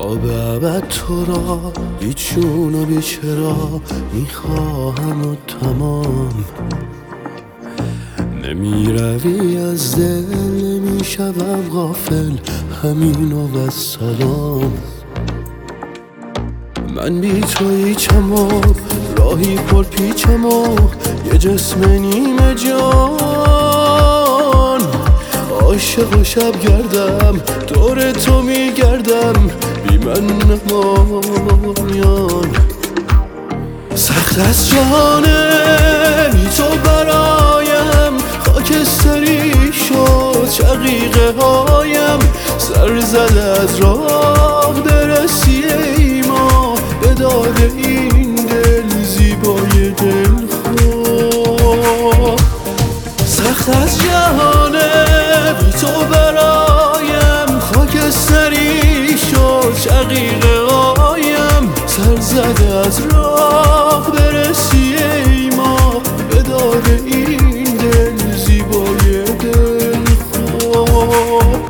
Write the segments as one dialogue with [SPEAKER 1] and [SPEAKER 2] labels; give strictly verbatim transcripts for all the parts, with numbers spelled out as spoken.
[SPEAKER 1] به ابد تو را بی چون و بی چرا میخواهم و تمام. نمی روی از دل نمی شوم غافل همین و والسلام. من بی تو هیچم و راهی پر پیچم و یه جسم نیمه جان. عاشق و شب گردم دور تو میگردم بی من نمایان. سخت از جهانه بی تو برایم خاکستری شد شقیقه هایم. سر زده از راه برسی ای ما به داد این دل زیبای دلخواه. سخت از جهانه بی تو برایم خاکستری شد شقیقه هایم. سر زده از راه برسی ای ما به داد این دل زیبای دلخواه.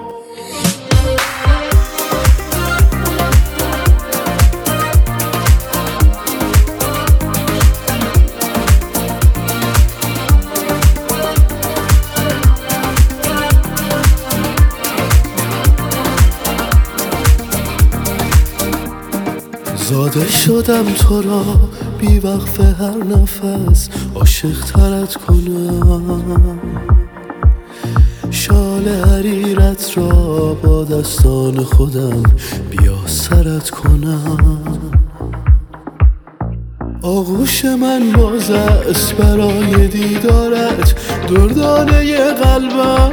[SPEAKER 1] زاده شدم تو را بی وقف هر نفس عاشق ترت کنم. شال حریرت را با دستان خودم بیا سرت کنم. آغوش من باز است برای دیدارت دردانه قلبم.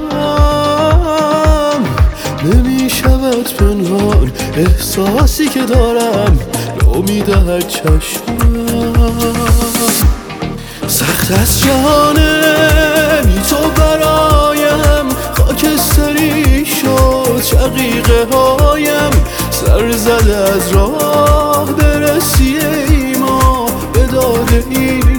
[SPEAKER 1] نمی شود پنهان احساسی که دارم رو می دهد چشمم. سخت از جهانه بی تو برایم خاکستری شد شقیقه هایم. سر زده از راه برسی ای ما به داد این